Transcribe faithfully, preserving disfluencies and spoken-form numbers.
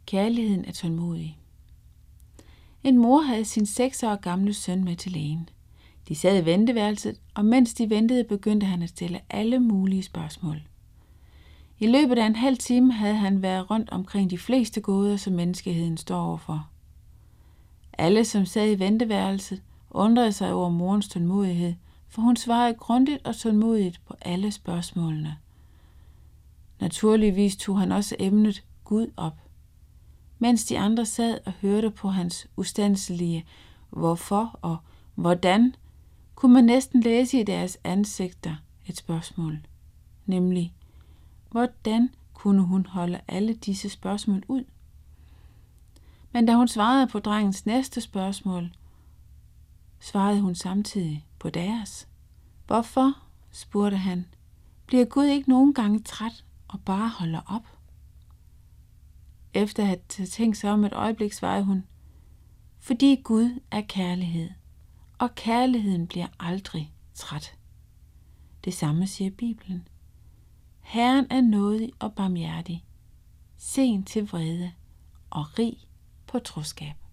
Kærligheden er tålmodig. En mor havde sin seks år gamle søn med til lægen. De sad i venteværelset, og mens de ventede, begyndte han at stille alle mulige spørgsmål. I løbet af en halv time havde han været rundt omkring de fleste gåder, som menneskeheden står overfor. Alle, som sad i venteværelset, undrede sig over morens tålmodighed, for hun svarede grundigt og tålmodigt på alle spørgsmålene. Naturligvis tog han også emnet Gud op. Mens de andre sad og hørte på hans ustandslige hvorfor og hvordan, kunne man næsten læse i deres ansigter et spørgsmål, nemlig, hvordan kunne hun holde alle disse spørgsmål ud? Men da hun svarede på drengens næste spørgsmål, svarede hun samtidig på deres. Hvorfor, spurgte han, bliver Gud ikke nogen gange træt og bare holder op? Efter at have tænkt sig om et øjeblik, svarede hun, fordi Gud er kærlighed, og kærligheden bliver aldrig træt. Det samme siger Bibelen. Herren er nådig og barmhjertig, sen til vrede og rig på troskab.